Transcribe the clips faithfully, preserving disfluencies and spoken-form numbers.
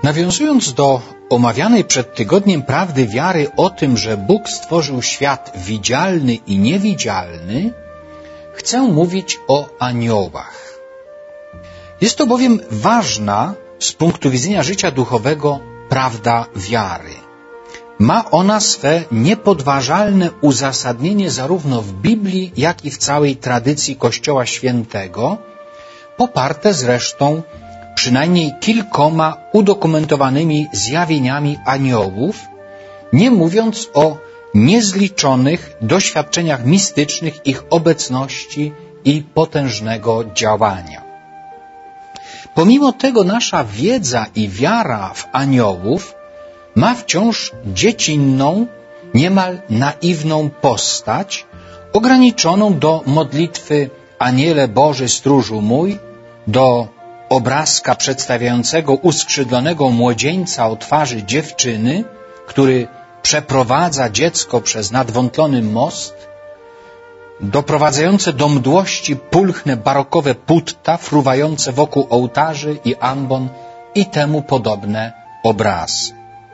Nawiązując do omawianej przed tygodniem prawdy wiary o tym, że Bóg stworzył świat widzialny i niewidzialny, chcę mówić o aniołach. Jest to bowiem ważna z punktu widzenia życia duchowego prawda wiary. Ma ona swe niepodważalne uzasadnienie zarówno w Biblii, jak i w całej tradycji Kościoła Świętego, poparte zresztą przynajmniej kilkoma udokumentowanymi zjawieniami aniołów, nie mówiąc o niezliczonych doświadczeniach mistycznych ich obecności i potężnego działania. Pomimo tego nasza wiedza i wiara w aniołów ma wciąż dziecinną, niemal naiwną postać, ograniczoną do modlitwy Aniele Boży stróżu mój, do obrazka przedstawiającego uskrzydlonego młodzieńca o twarzy dziewczyny, który przeprowadza dziecko przez nadwątlony most, doprowadzające do mdłości pulchne barokowe putta fruwające wokół ołtarzy i ambon i temu podobne obrazy.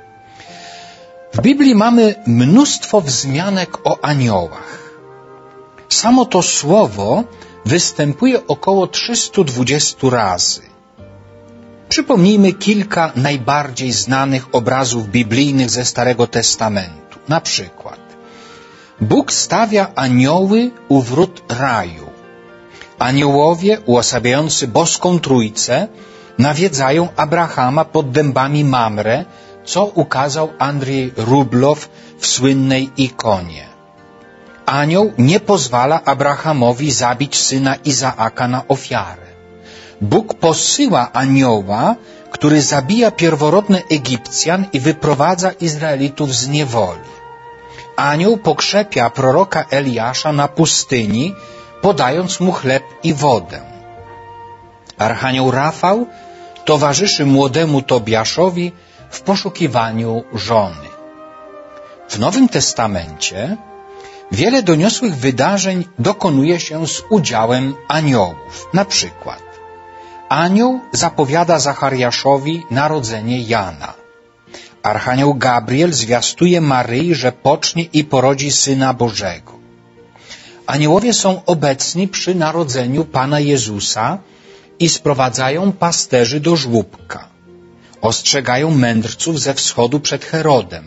W Biblii mamy mnóstwo wzmianek o aniołach. Samo to słowo występuje około trzysta dwadzieścia razy. Przypomnijmy kilka najbardziej znanych obrazów biblijnych ze Starego Testamentu. Na przykład Bóg stawia anioły u wrót raju. Aniołowie uosabiający boską Trójcę nawiedzają Abrahama pod dębami Mamre, co ukazał Andrzej Rublow w słynnej ikonie. Anioł nie pozwala Abrahamowi zabić syna Izaaka na ofiarę. Bóg posyła anioła, który zabija pierworodne Egipcjan i wyprowadza Izraelitów z niewoli. Anioł pokrzepia proroka Eliasza na pustyni, podając mu chleb i wodę. Archanioł Rafał towarzyszy młodemu Tobiaszowi w poszukiwaniu żony. W Nowym Testamencie wiele doniosłych wydarzeń dokonuje się z udziałem aniołów. Na przykład anioł zapowiada Zachariaszowi narodzenie Jana. Archanioł Gabriel zwiastuje Maryi, że pocznie i porodzi Syna Bożego. Aniołowie są obecni przy narodzeniu Pana Jezusa i sprowadzają pasterzy do żłóbka. Ostrzegają mędrców ze wschodu przed Herodem.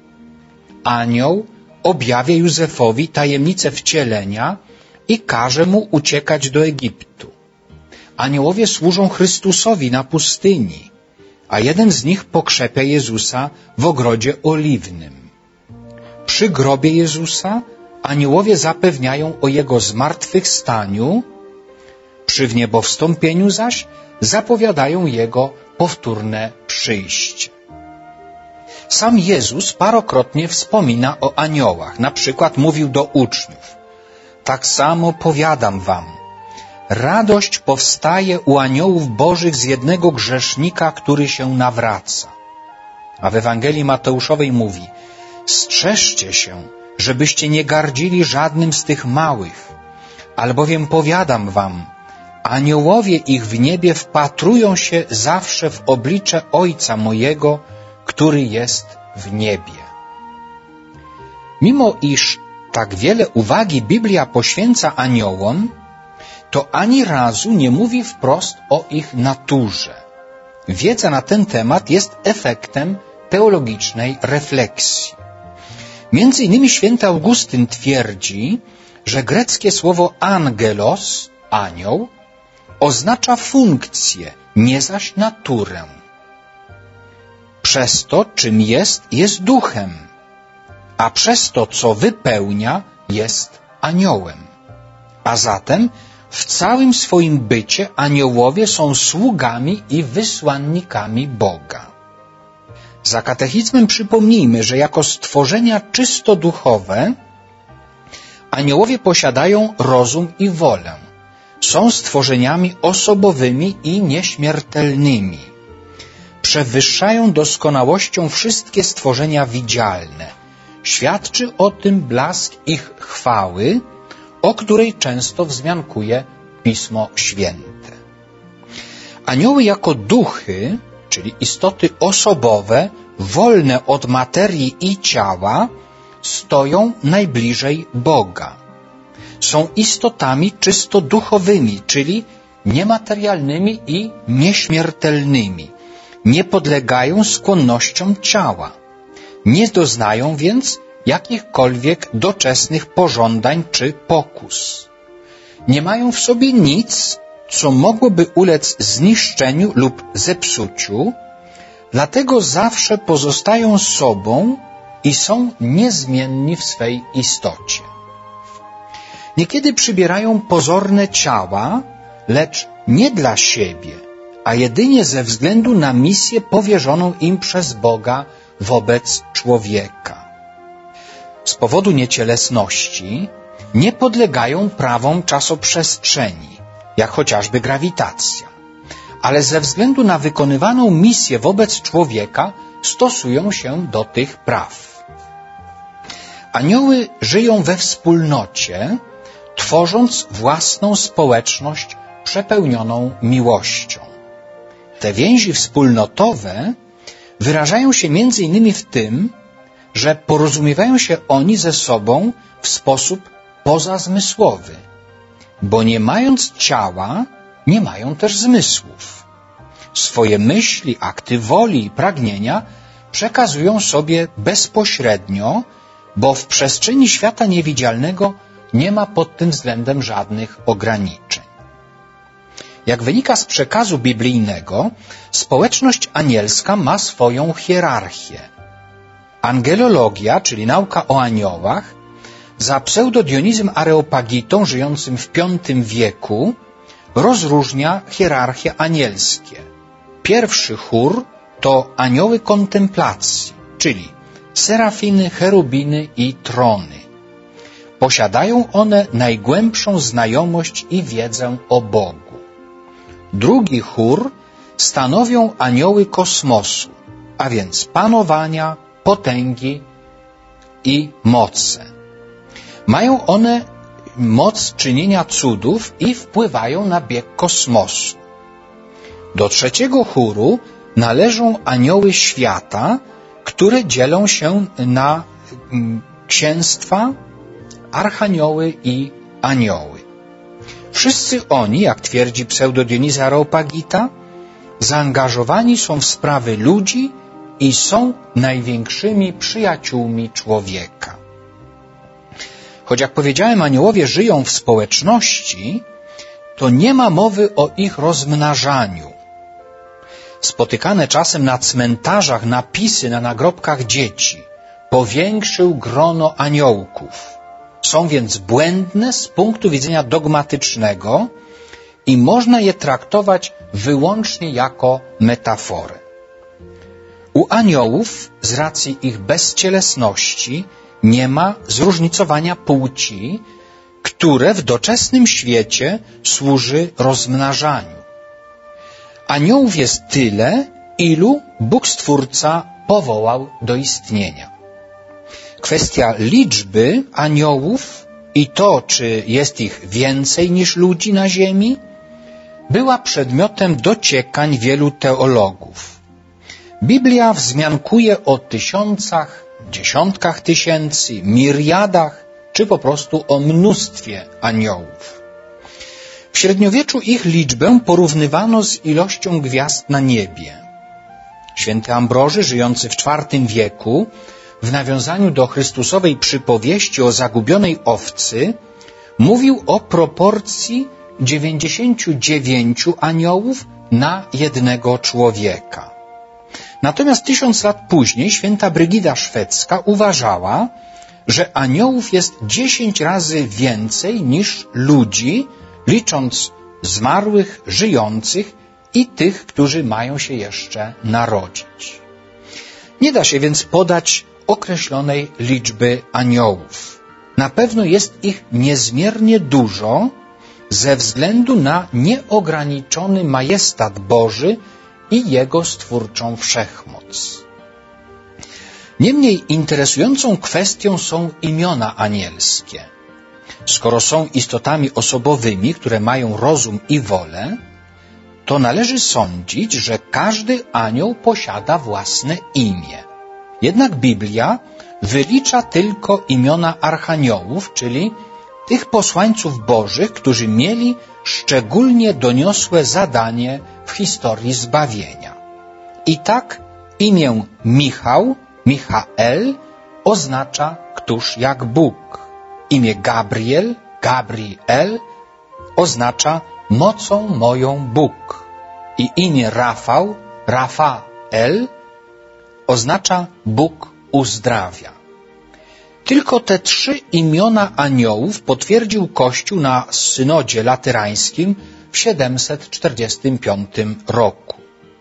Anioł objawia Józefowi tajemnicę wcielenia i każe mu uciekać do Egiptu. Aniołowie służą Chrystusowi na pustyni, a jeden z nich pokrzepia Jezusa w ogrodzie oliwnym. Przy grobie Jezusa aniołowie zapewniają o Jego zmartwychwstaniu, przy wniebowstąpieniu zaś zapowiadają Jego powtórne przyjście. Sam Jezus parokrotnie wspomina o aniołach. Na przykład mówił do uczniów: tak samo powiadam wam, radość powstaje u aniołów bożych z jednego grzesznika, który się nawraca. A w Ewangelii Mateuszowej mówi: strzeżcie się, żebyście nie gardzili żadnym z tych małych, albowiem powiadam wam, aniołowie ich w niebie wpatrują się zawsze w oblicze Ojca mojego, który jest w niebie. Mimo iż tak wiele uwagi Biblia poświęca aniołom, to ani razu nie mówi wprost o ich naturze. Wiedza na ten temat jest efektem teologicznej refleksji. Między innymi święty Augustyn twierdzi, że greckie słowo angelos, anioł, oznacza funkcję, nie zaś naturę. Przez to, czym jest, jest duchem, a przez to, co wypełnia, jest aniołem. A zatem w całym swoim bycie aniołowie są sługami i wysłannikami Boga. Za katechizmem przypomnijmy, że jako stworzenia czysto duchowe aniołowie posiadają rozum i wolę. Są stworzeniami osobowymi i nieśmiertelnymi. Przewyższają doskonałością wszystkie stworzenia widzialne. Świadczy o tym blask ich chwały, o której często wzmiankuje Pismo Święte. Anioły jako duchy, czyli istoty osobowe, wolne od materii i ciała, stoją najbliżej Boga. Są istotami czysto duchowymi, czyli niematerialnymi i nieśmiertelnymi. Nie podlegają skłonnościom ciała. Nie doznają więc jakichkolwiek doczesnych pożądań czy pokus. Nie mają w sobie nic, co mogłoby ulec zniszczeniu lub zepsuciu, dlatego zawsze pozostają sobą i są niezmienni w swej istocie. Niekiedy przybierają pozorne ciała, lecz nie dla siebie, a jedynie ze względu na misję powierzoną im przez Boga wobec człowieka. Z powodu niecielesności nie podlegają prawom czasoprzestrzeni, jak chociażby grawitacja, ale ze względu na wykonywaną misję wobec człowieka stosują się do tych praw. Anioły żyją we wspólnocie, tworząc własną społeczność przepełnioną miłością. Te więzi wspólnotowe wyrażają się między innymi w tym, że porozumiewają się oni ze sobą w sposób pozazmysłowy, bo nie mając ciała, nie mają też zmysłów. Swoje myśli, akty woli i pragnienia przekazują sobie bezpośrednio, bo w przestrzeni świata niewidzialnego nie ma pod tym względem żadnych ograniczeń. Jak wynika z przekazu biblijnego, społeczność anielska ma swoją hierarchię. Angelologia, czyli nauka o aniołach, za pseudodionizem Areopagitą, żyjącym w piątym wieku, rozróżnia hierarchie anielskie. Pierwszy chór to anioły kontemplacji, czyli serafiny, cherubiny i trony. Posiadają one najgłębszą znajomość i wiedzę o Bogu. Drugi chór stanowią anioły kosmosu, a więc panowania, potęgi i moce. Mają one moc czynienia cudów i wpływają na bieg kosmosu. Do trzeciego chóru należą anioły świata, które dzielą się na księstwa, archanioły i anioły. Wszyscy oni, jak twierdzi pseudodionizm Areopagita, zaangażowani są w sprawy ludzi i są największymi przyjaciółmi człowieka. Choć, jak powiedziałem, aniołowie żyją w społeczności, to nie ma mowy o ich rozmnażaniu. Spotykane czasem na cmentarzach napisy na nagrobkach dzieci powiększył grono aniołków. Są więc błędne z punktu widzenia dogmatycznego i można je traktować wyłącznie jako metaforę. U aniołów, z racji ich bezcielesności, nie ma zróżnicowania płci, które w doczesnym świecie służy rozmnażaniu. Aniołów jest tyle, ilu Bóg Stwórca powołał do istnienia. Kwestia liczby aniołów i to, czy jest ich więcej niż ludzi na ziemi, była przedmiotem dociekań wielu teologów. Biblia wzmiankuje o tysiącach, dziesiątkach tysięcy, miriadach, czy po prostu o mnóstwie aniołów. W średniowieczu ich liczbę porównywano z ilością gwiazd na niebie. Święty Ambroży, żyjący w czwartym wieku, w nawiązaniu do Chrystusowej przypowieści o zagubionej owcy, mówił o proporcji dziewięćdziesięciu dziewięciu aniołów na jednego człowieka. Natomiast tysiąc lat później święta Brygida Szwedzka uważała, że aniołów jest dziesięć razy więcej niż ludzi, licząc zmarłych, żyjących i tych, którzy mają się jeszcze narodzić. Nie da się więc podać określonej liczby aniołów. Na pewno jest ich niezmiernie dużo ze względu na nieograniczony majestat Boży i Jego stwórczą wszechmoc. Niemniej interesującą kwestią są imiona anielskie. Skoro są istotami osobowymi, które mają rozum i wolę, to należy sądzić, że każdy anioł posiada własne imię. Jednak Biblia wylicza tylko imiona archaniołów, czyli tych posłańców bożych, którzy mieli szczególnie doniosłe zadanie w historii zbawienia. I tak imię Michał, Michael, oznacza któż jak Bóg. Imię Gabriel, Gabriel, oznacza mocą moją Bóg. I imię Rafał, Rafael, oznacza Bóg uzdrawia. Tylko te trzy imiona aniołów potwierdził Kościół na synodzie latyrańskim w siedemset czterdziestym piątym roku.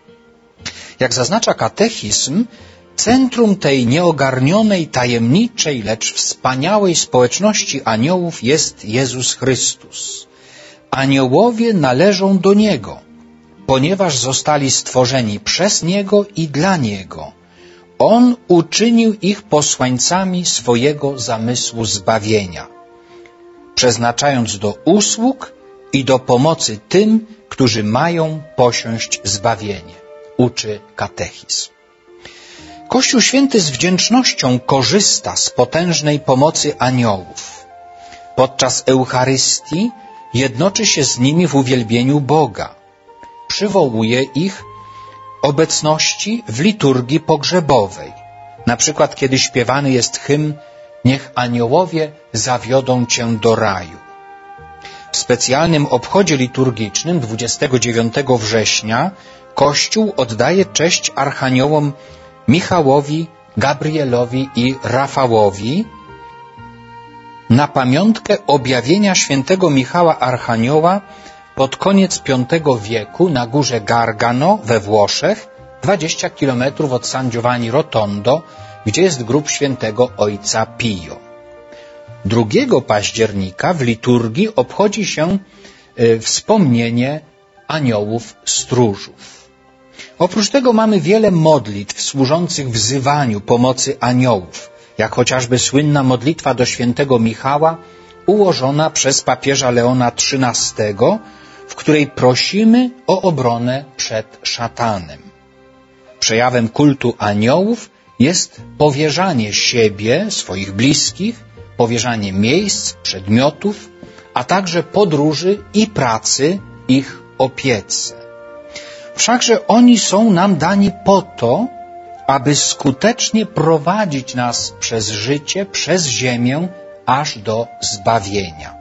Jak zaznacza katechizm, centrum tej nieogarnionej, tajemniczej, lecz wspaniałej społeczności aniołów jest Jezus Chrystus. Aniołowie należą do Niego, ponieważ zostali stworzeni przez Niego i dla Niego. On uczynił ich posłańcami swojego zamysłu zbawienia, przeznaczając do usług i do pomocy tym, którzy mają posiąść zbawienie, uczy katechizm. Kościół Święty z wdzięcznością korzysta z potężnej pomocy aniołów. Podczas Eucharystii jednoczy się z nimi w uwielbieniu Boga. Przywołuje ich obecności w liturgii pogrzebowej. Na przykład, kiedy śpiewany jest hymn Niech aniołowie zawiodą Cię do raju. W specjalnym obchodzie liturgicznym dwudziestego dziewiątego września Kościół oddaje cześć archaniołom Michałowi, Gabrielowi i Rafałowi na pamiątkę objawienia świętego Michała Archanioła pod koniec piątego wieku na górze Gargano we Włoszech, dwadzieścia kilometrów od San Giovanni Rotondo, gdzie jest grób świętego ojca Pio. drugiego października w liturgii obchodzi się y, wspomnienie aniołów stróżów. Oprócz tego mamy wiele modlitw służących wzywaniu pomocy aniołów, jak chociażby słynna modlitwa do świętego Michała ułożona przez papieża Leona trzynastego, w której prosimy o obronę przed szatanem. Przejawem kultu aniołów jest powierzanie siebie, swoich bliskich, powierzanie miejsc, przedmiotów, a także podróży i pracy ich opiece. Wszakże oni są nam dani po to, aby skutecznie prowadzić nas przez życie, przez ziemię, aż do zbawienia.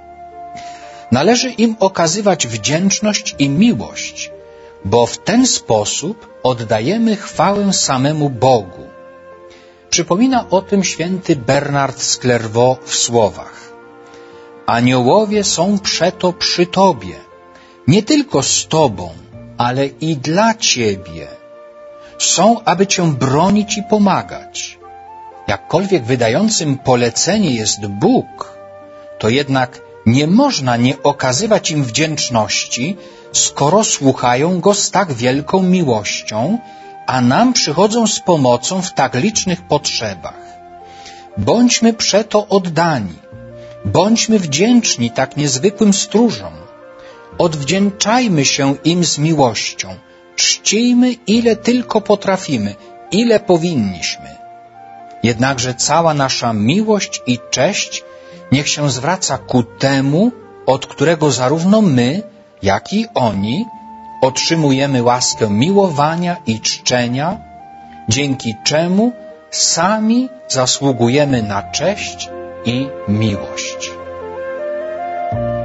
Należy im okazywać wdzięczność i miłość, bo w ten sposób oddajemy chwałę samemu Bogu. Przypomina o tym święty Bernard z Clairvaux w słowach: aniołowie są przeto przy Tobie, nie tylko z Tobą, ale i dla Ciebie. Są, aby Cię bronić i pomagać. Jakkolwiek wydającym polecenie jest Bóg, to jednak nie można nie okazywać im wdzięczności, skoro słuchają Go z tak wielką miłością, a nam przychodzą z pomocą w tak licznych potrzebach. Bądźmy przeto oddani, bądźmy wdzięczni tak niezwykłym stróżom, odwdzięczajmy się im z miłością, czcijmy ile tylko potrafimy, ile powinniśmy. Jednakże cała nasza miłość i cześć niech się zwraca ku temu, od którego zarówno my, jak i oni otrzymujemy łaskę miłowania i czczenia, dzięki czemu sami zasługujemy na cześć i miłość.